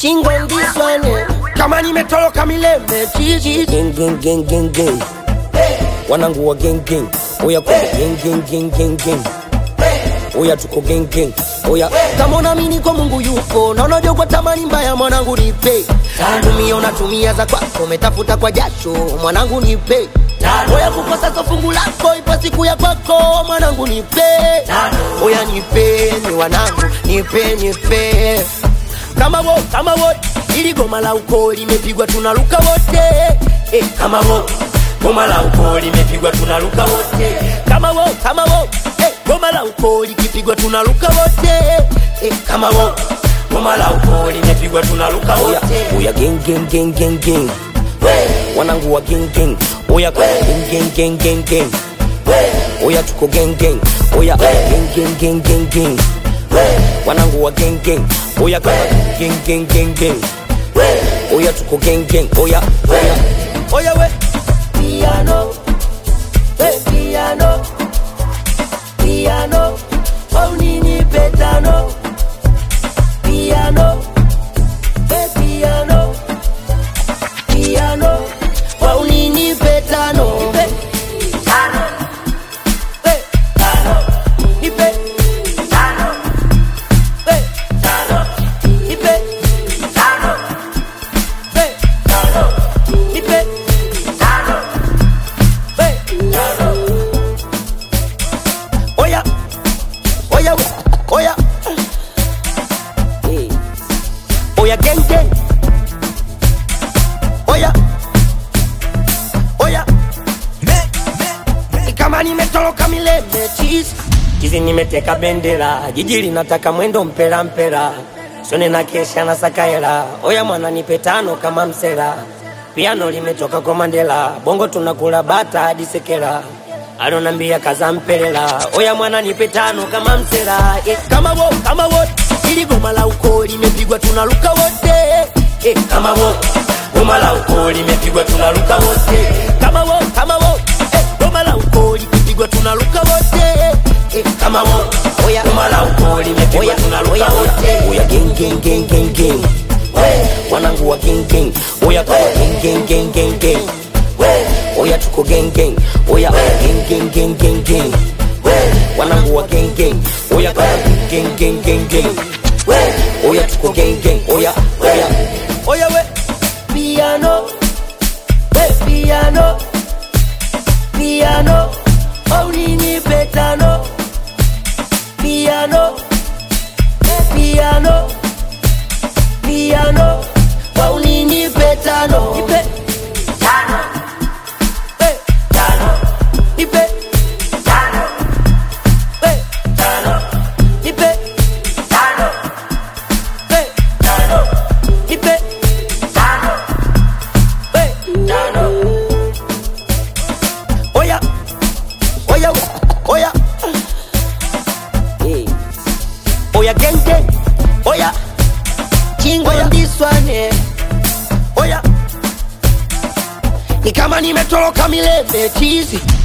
Chingo ndiswane kama nimetoroka milele chichi gang wanangu wa gang oya kwa gang oya tuko gang oya kama unaamini kwa Mungu yupo na unajua kwa tamani mbaya mwanangu nipe tumia za kwako umetafuta kwa jasho mwanangu nipe oya kukosa so fungu lako ipo siku ya kwako mwanangu nipe oya nipe ni wanangu nipe kama wo ili goma la uko limepigwa tunaruka wote kama wo goma la uko limepigwa tunaruka wote kama wo goma la uko likipigwa tunaruka wote kama wo goma la uko limepigwa tunaruka wote oya gang wanangu wa gang oya gang oya tuko gang oya gang wanangu wa gang oya gang oya tuko gang oya we piano au nini petano piano au nini petano Oya gang oya kama nimetoroka milele chizi nimeteka bendera jiji linataka mwendo mpera sone na kesha na sakaela oya mwana nipe tano kama msela piano limetoka kwa Mandela bongo tunakula bata hadi sekela alonambia kaza mpelela oya mwana nipe tano kama msela kama wo ili goma la uko limepigwa tunaruka wote kama wo goma la uko limepigwa tunaruka wote kama wo goma la uko limepigwa tunaruka wote kama wo oya goma la uko limepigwa tunaruka wote oya gang wanangu wa gang oya kwa gang oya tuko gang oya gang wanangu wa gang oya kwa gang oya tuko gang oya we piano au nini petano piano au nini petano oya gang oya chingo ndiswane oya ni kama nimetoroka milele chizi